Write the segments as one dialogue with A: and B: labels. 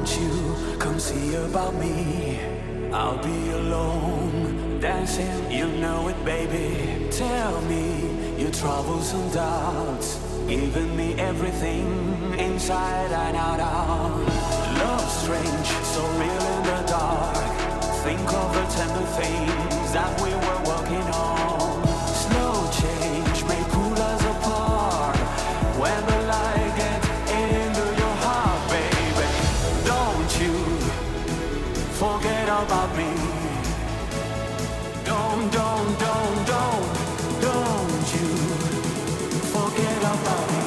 A: Won't you come see about me? I'll be alone, dancing, you know it, baby. Tell me your troubles and doubts, giving me everything inside and out. Love strange, so real in the dark. Think of the tender things that we were working on. Slow change may pull us apart when the light gets into your heart, baby. Don't you forget about me. Don't you forget about me.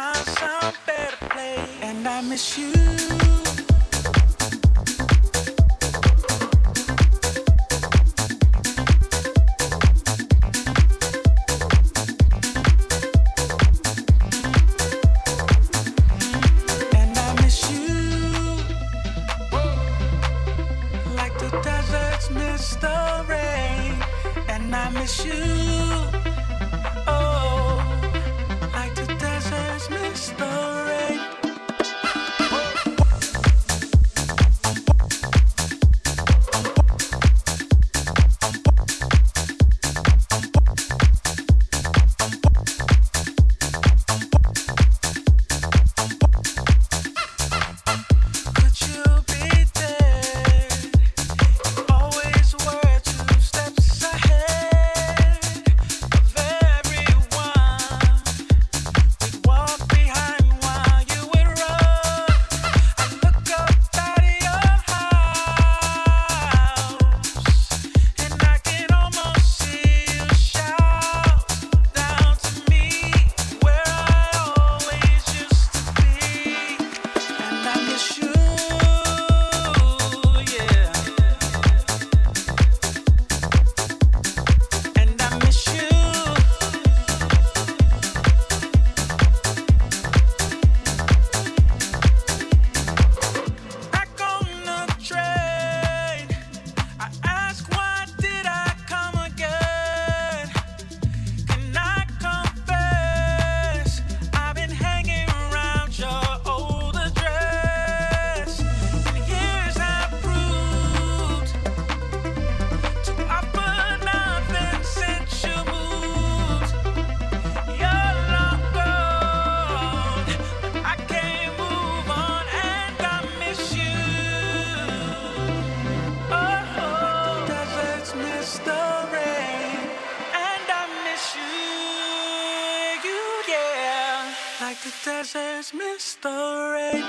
A: find some better place, and I miss you. Deserts, Mr. Rain.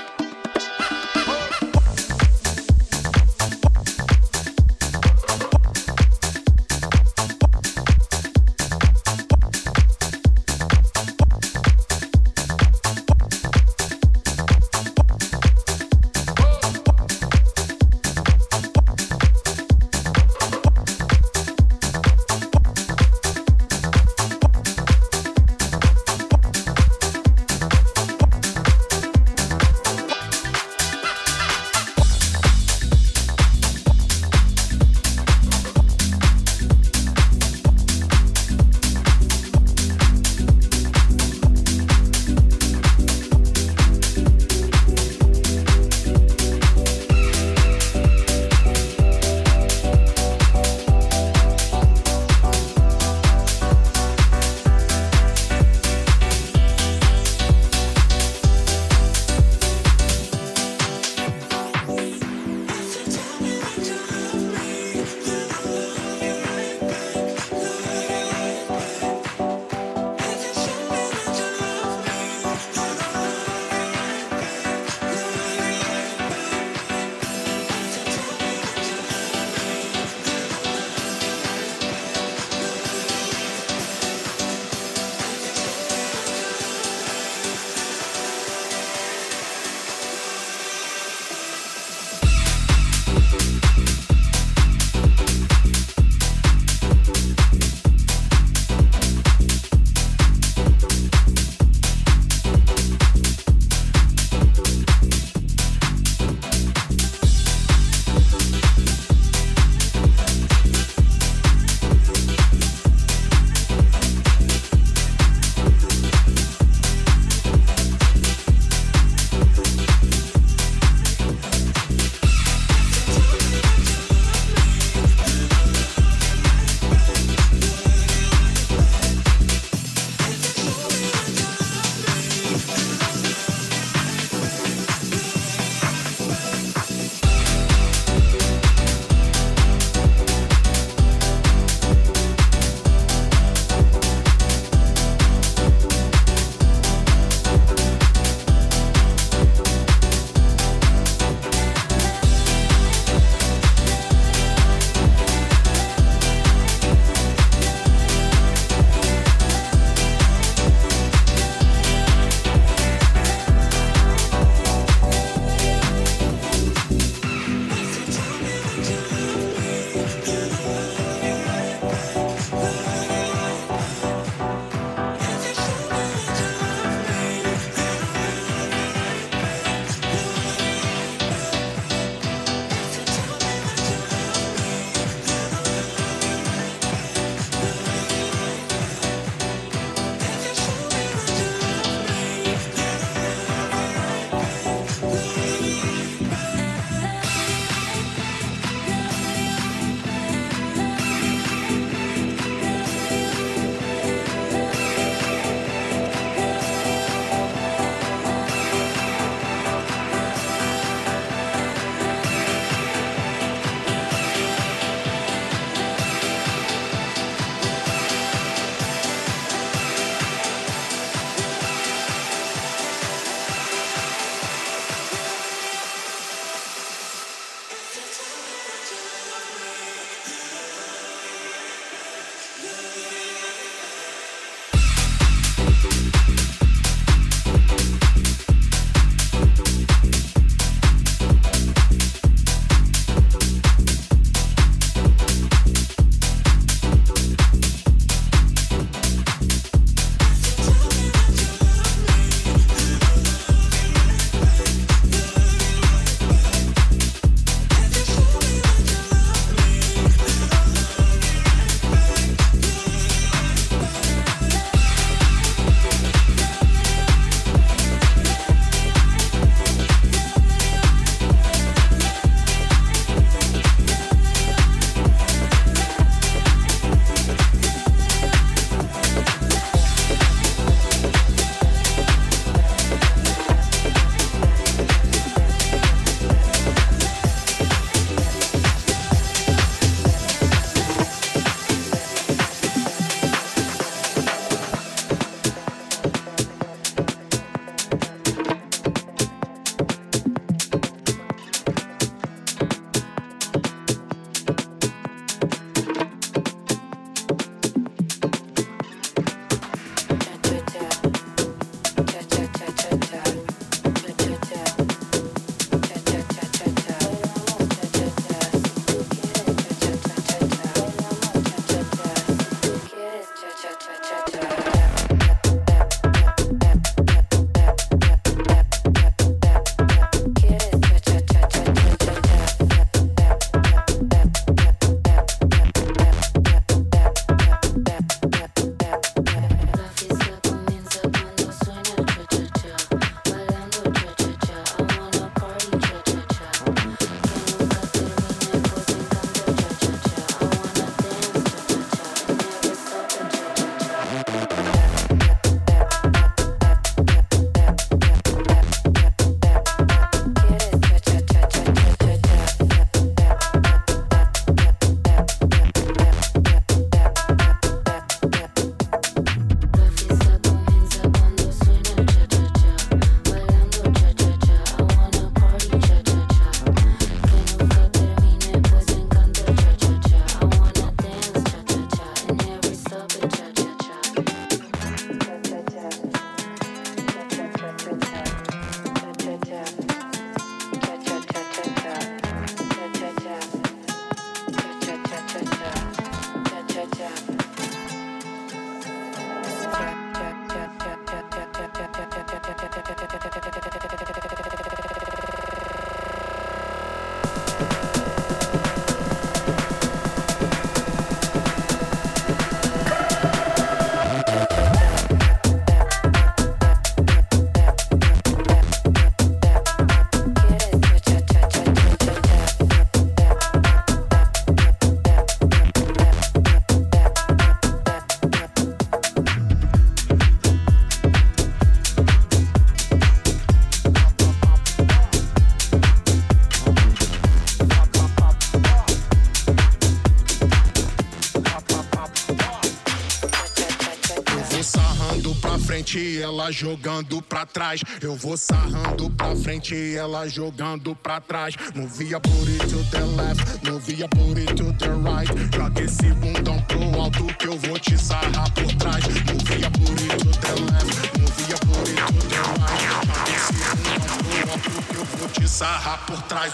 B: Ela jogando pra trás, eu vou sarrando pra frente e ela jogando pra trás. Move your booty to the left, move your booty to the right. Joga esse bundão pro alto que eu vou te sarrar por trás. Move your booty to the left, move your booty to the right. Joga esse bundão pro alto que eu vou te sarrar por trás.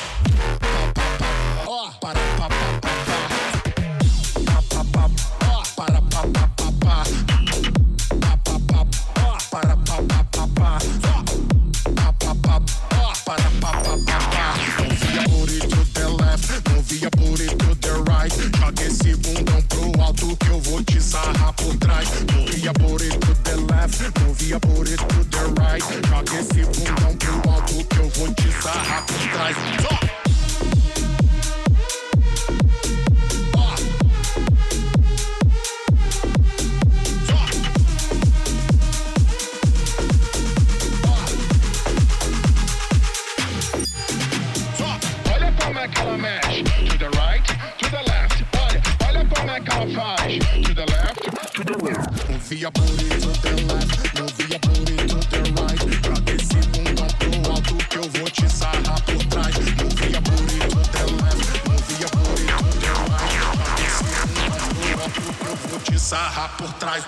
B: Ó, para pa pa pa pa, pa pa pa, ó, para pa pa pa pa. Para pa pa pa pa, pa pa pa, para pa pa pa pa. Move your booty to the left, move your booty to the right. Joga esse bundão pro alto que eu vou te sarrar por trás. Move your booty to the left, move your booty to the right. Joga esse bundão pro alto que eu vou te sarrar por trás. Move your booty to the left, move your booty to the right. Joga esse bundão pro alto que eu vou te sarrar por trás. Move your booty to the left, move your booty to the right. Joga esse bundão pro alto que eu vou te sarrar por trás.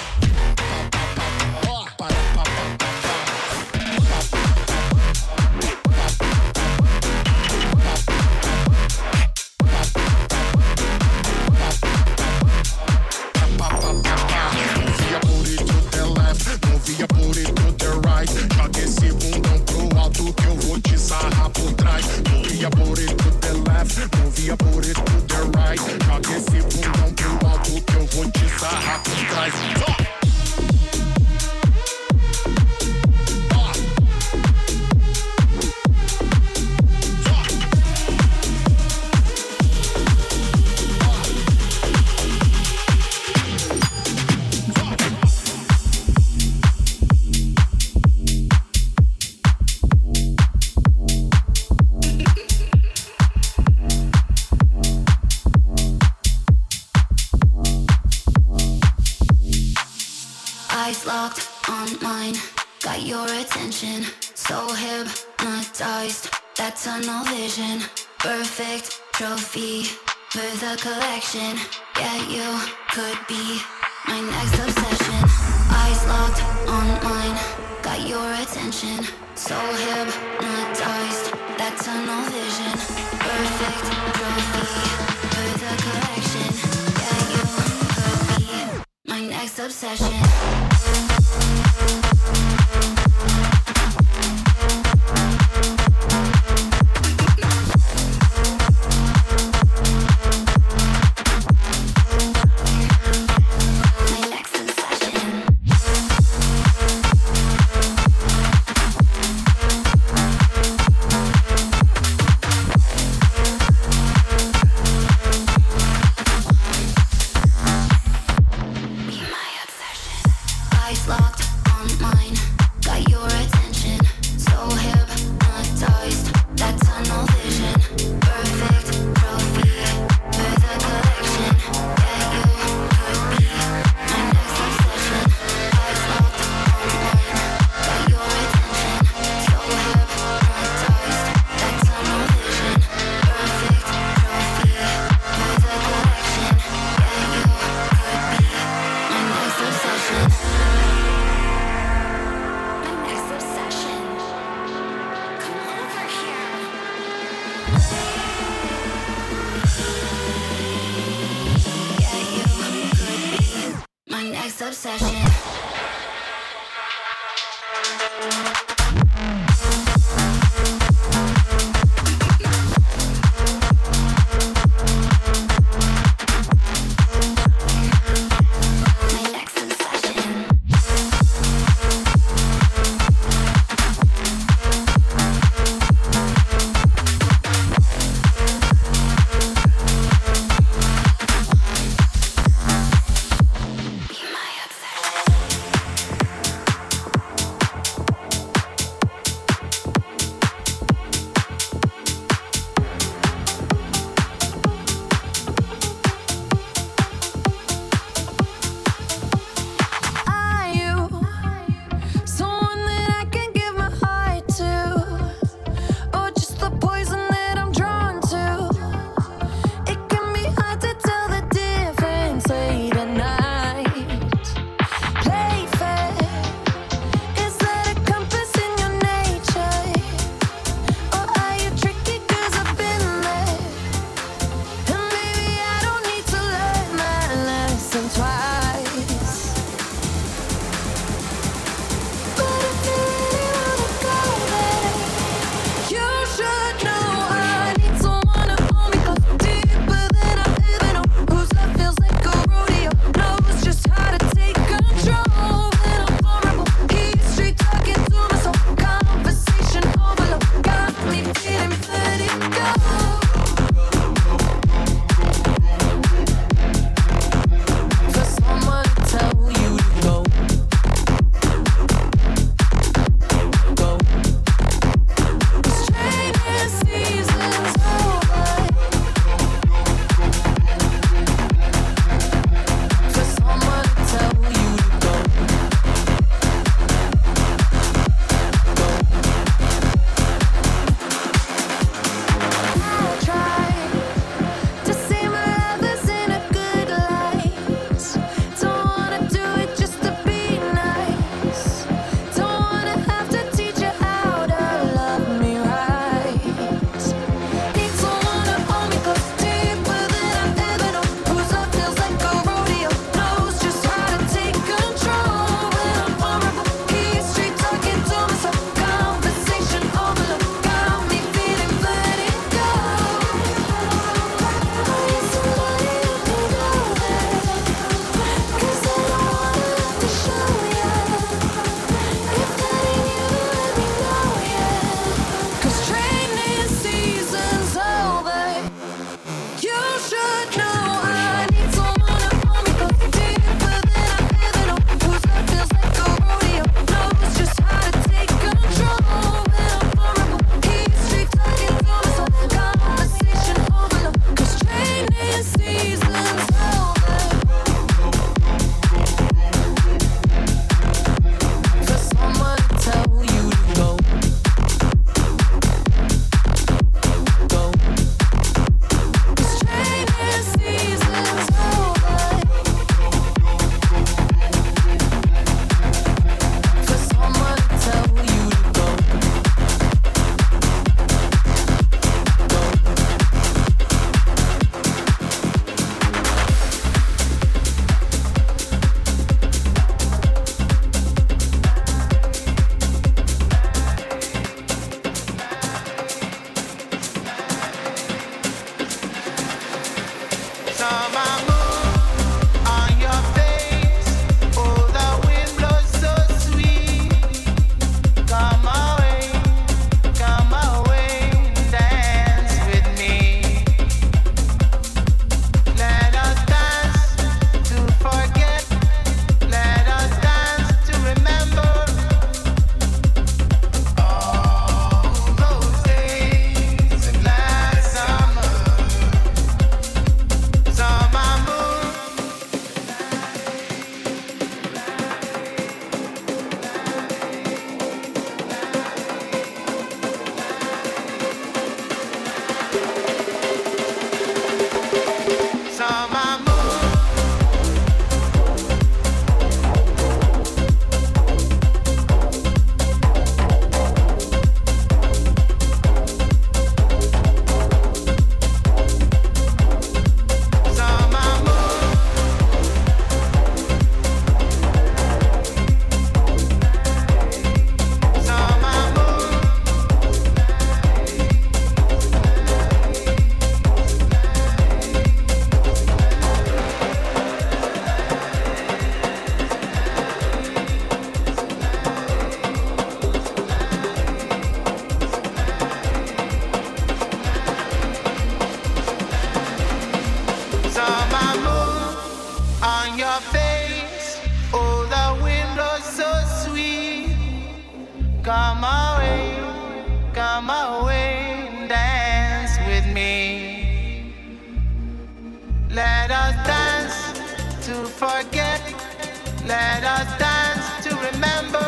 C: Eyes locked on mine, got your attention. So hypnotized, that tunnel vision. Perfect trophy for the collection. Yeah, you could be my next obsession. Eyes locked on mine, got your attention. So hypnotized, that tunnel vision. Perfect trophy for the collection. Yeah, you could be my next obsession. Eyes
D: come away and dance with me. Let us dance to forget, let us dance to remember.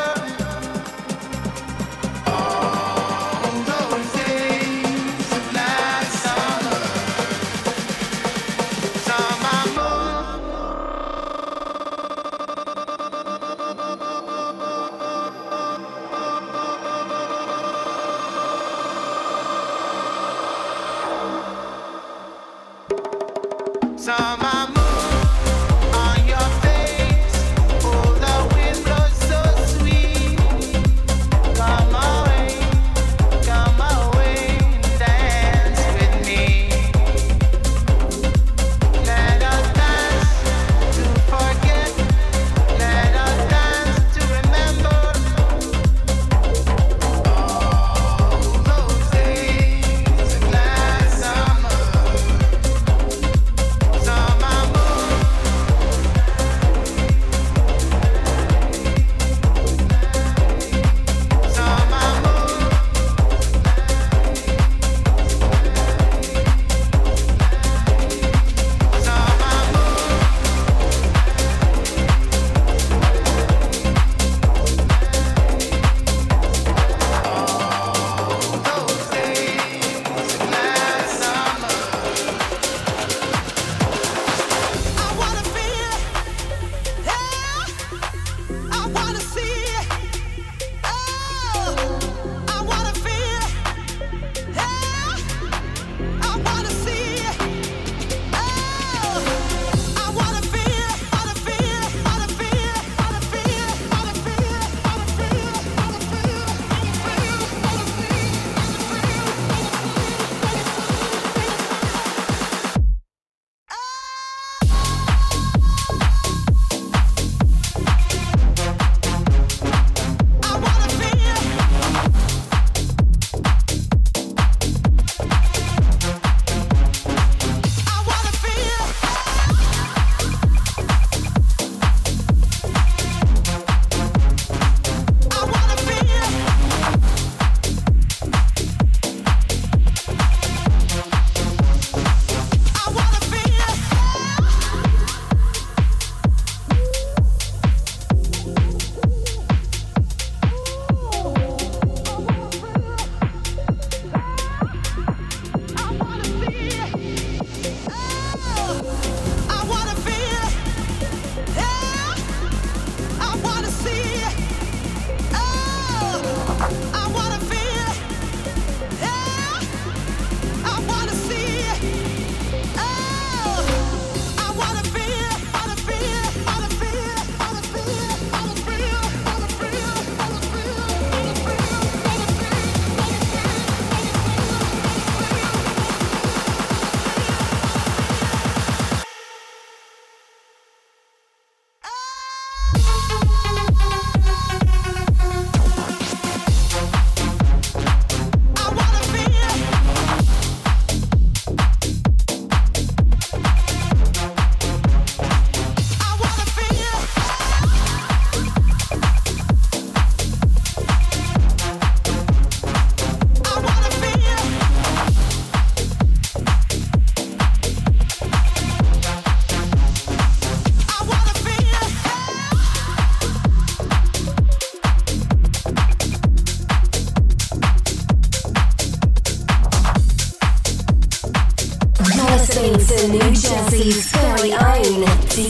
E: To New Jersey's very own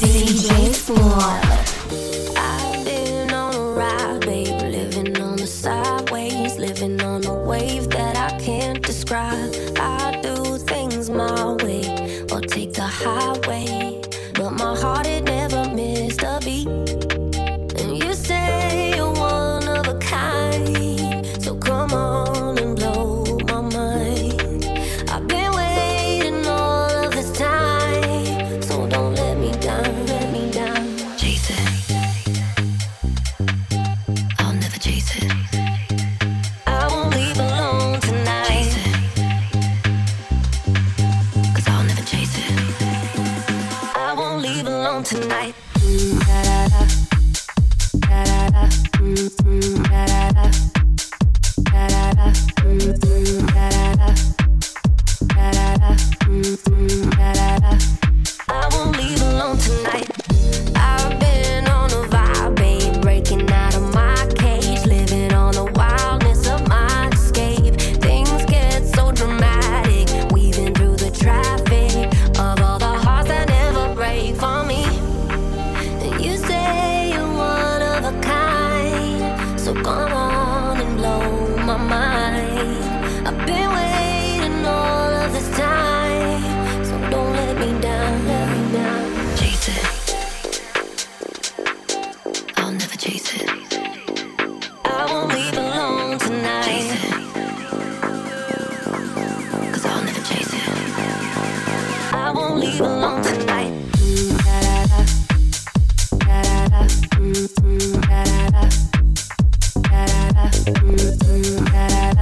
E: DJ Squad.
F: I've been on a ride, babe, living on the sideways, living on a wave that I can't describe. I do things my way, or take the highway, but my heart, it never missed a beat. And you say you're one of a kind, so come on and blow my mind. I've been waiting all of this time, so don't let me down, let me down. Chase it, I'll never chase it. I won't leave alone tonight. Chase it, 'cause I'll never chase it. my mind. I've been waiting all of this time, so don't let me down, let me down. Chase it, I'll never chase it. I won't leave alone tonight. Chase it, 'cause I'll never chase it. I won't leave alone tonight. Da da da, da da da, da da da, da da da.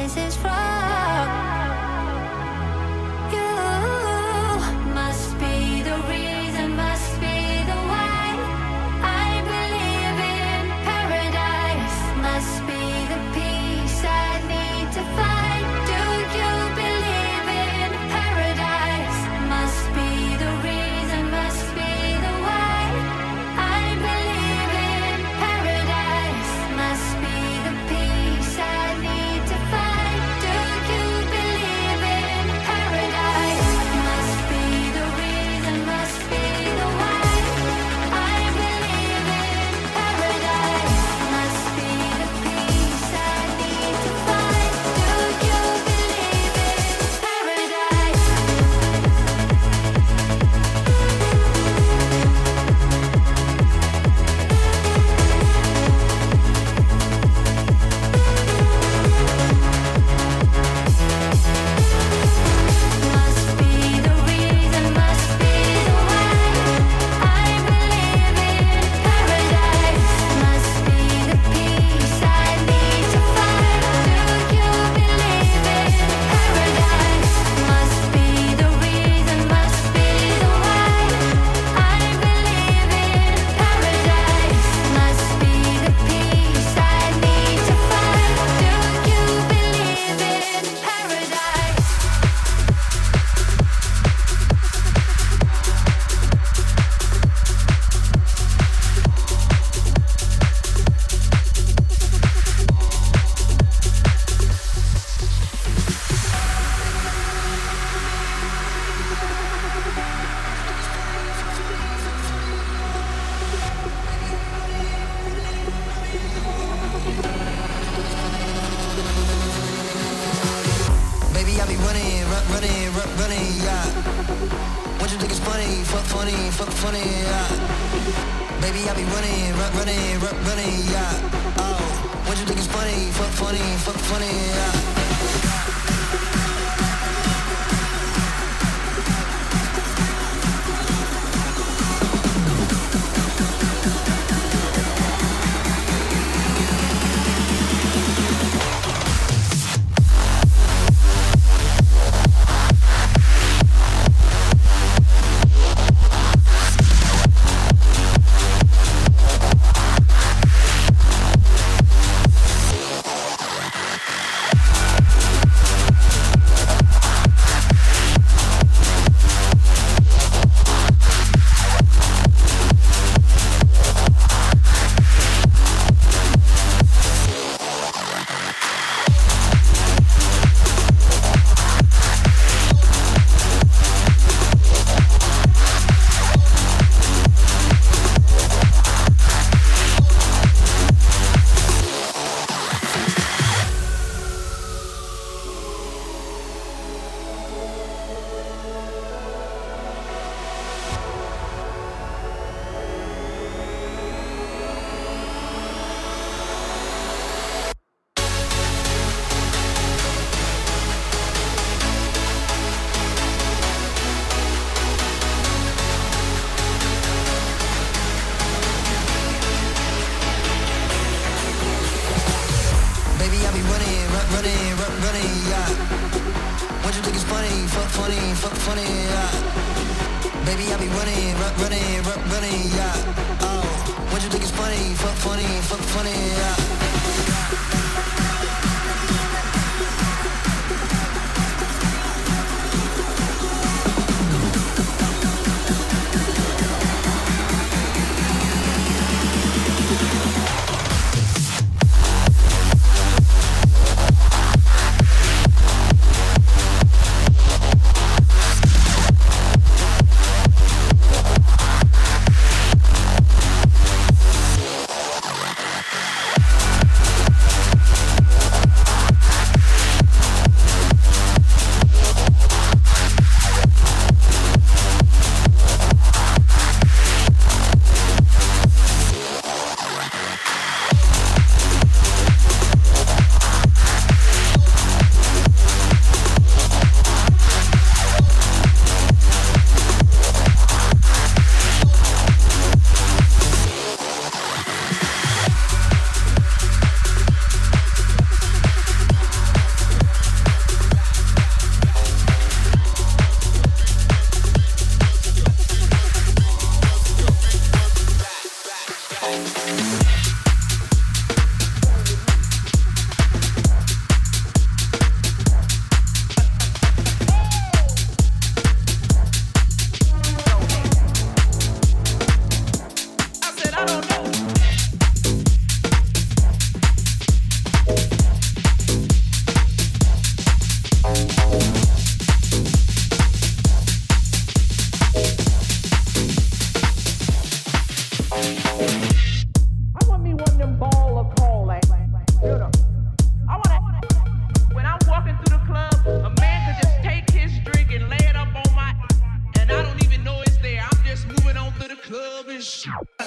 F: this is wrong. You must be the reason, must be the why. I believe in paradise, must be the peace I need to find. Do you believe in paradise? Must be the reason, must be the why. I believe in paradise, must be the peace I need to find. Do you believe in paradise? Must be the reason, must be the why. I believe in paradise, must be the peace I need to find. Do you believe in paradise? Must be the reason, must be the why. I believe in paradise, must be the peace I need to find. Do you believe in paradise? Must be the reason, must be the why. I believe in paradise, must be the peace I need to find. Do you believe in paradise?
G: Baby, I be running, running, yeah. What you think is funny? Fuck funny, yeah. Baby, I be running, running, yeah. Oh, what you think is funny? Fuck funny, yeah. Baby, I be running, yeah. What you think is funny? Fuck funny, yeah. Baby, I be running, yeah. Oh, what you think is funny? Fuck funny, yeah.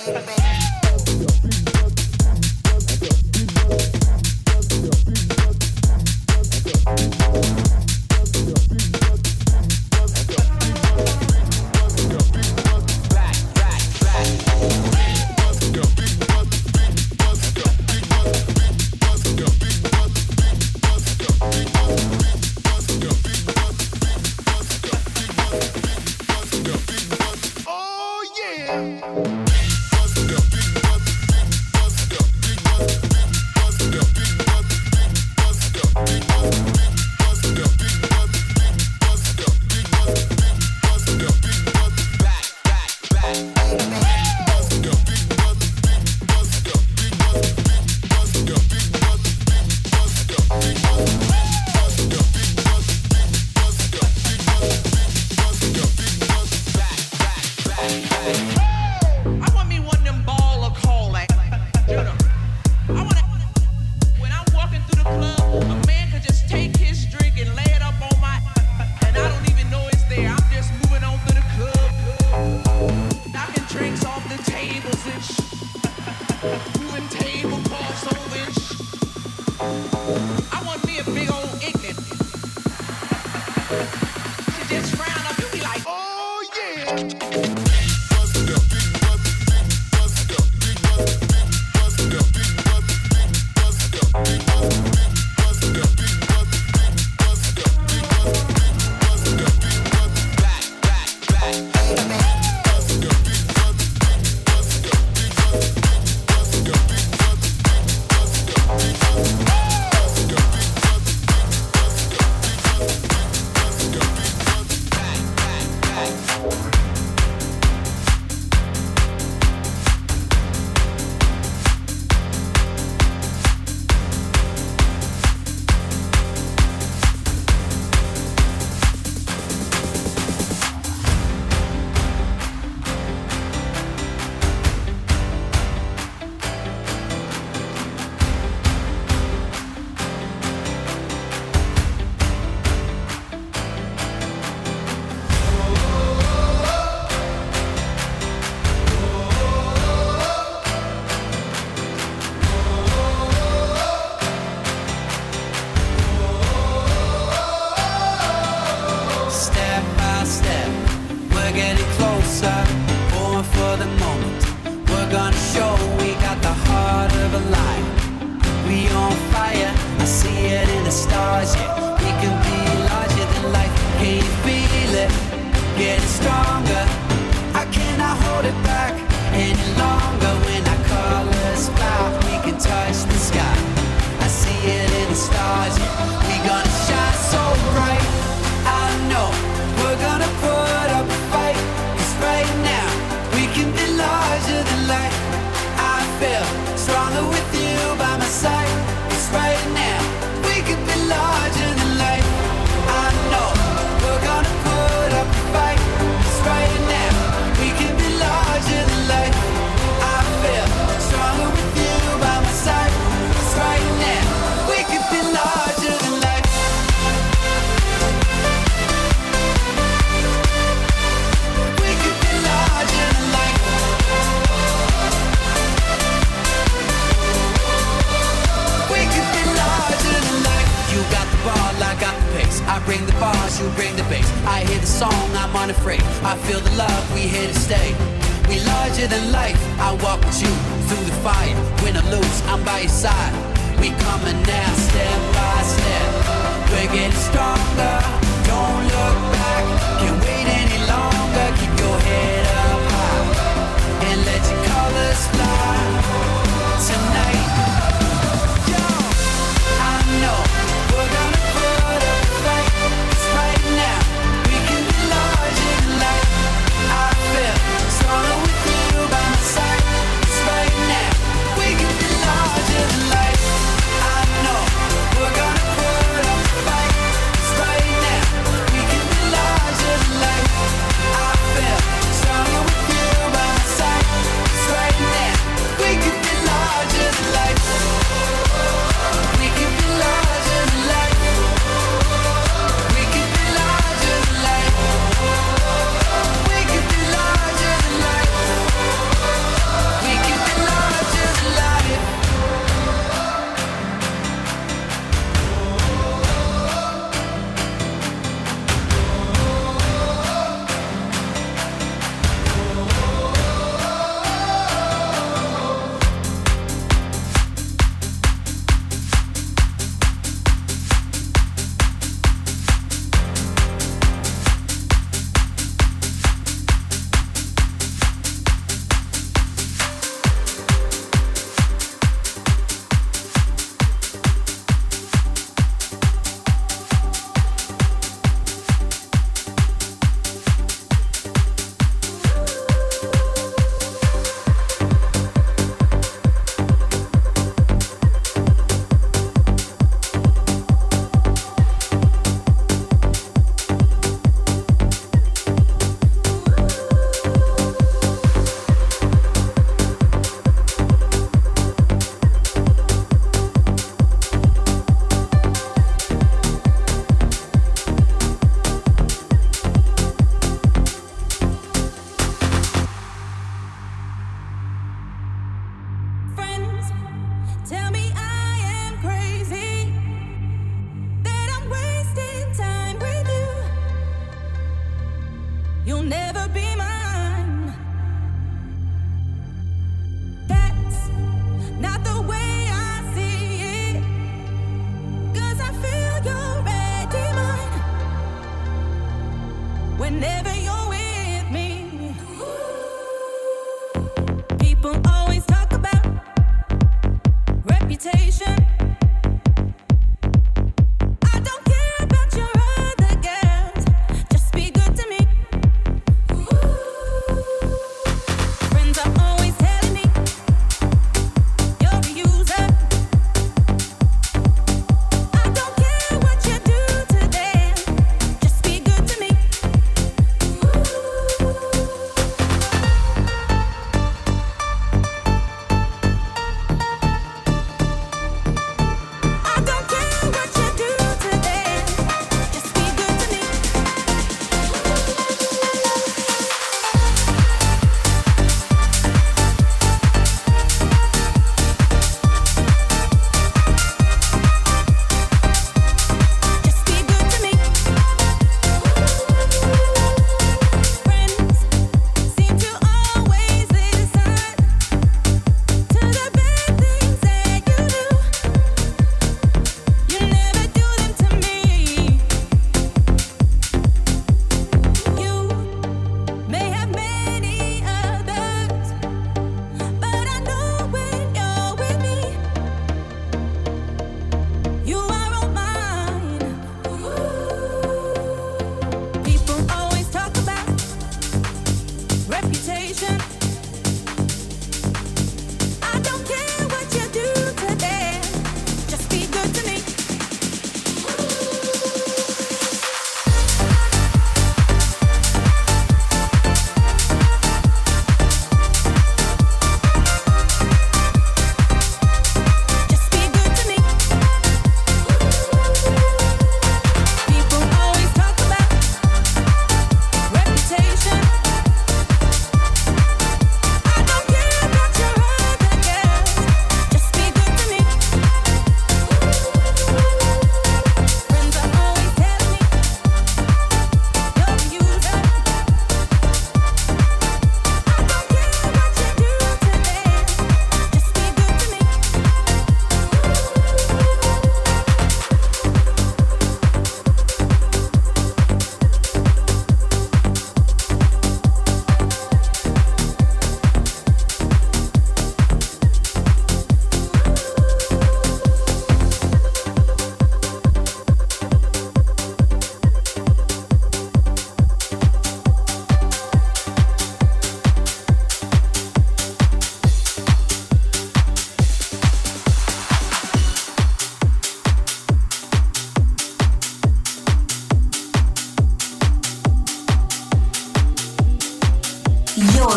H: Fight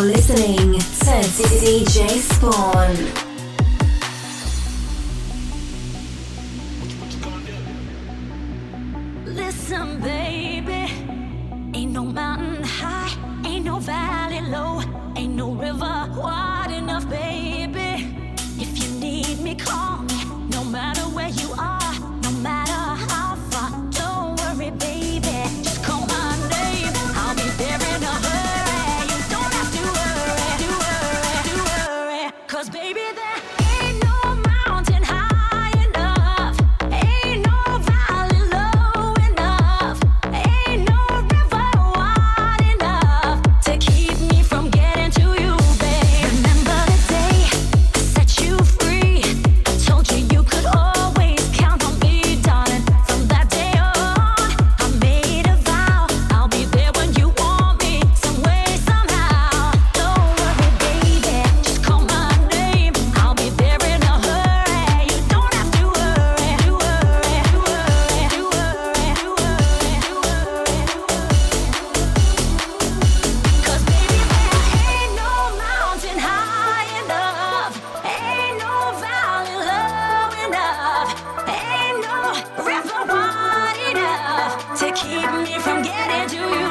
E: listening to DJ Spawn.
F: Listen, baby, ain't no mountain high, ain't no valley low, ain't no river wide enough, baby. If you need me, call me, no matter where you are, no matter how far. Don't worry, baby, just call my name, I'll be there in a hurry. You don't have to worry, 'cause baby, there ain't no mountain high enough, ain't no valley low enough, ain't no river wide enough to keep me from getting to you, babe. Remember the day I set you free, I told you you could always count on me, darling. From that day on, I made a vow, I'll be there when you want me, some way, somehow. Don't worry, baby, just call my name, I'll be there in a hurry. You don't have to worry, Cause baby, there ain't no mountain high enough, ain't no valley low enough, ain't no river wide enough to keep me from getting to you.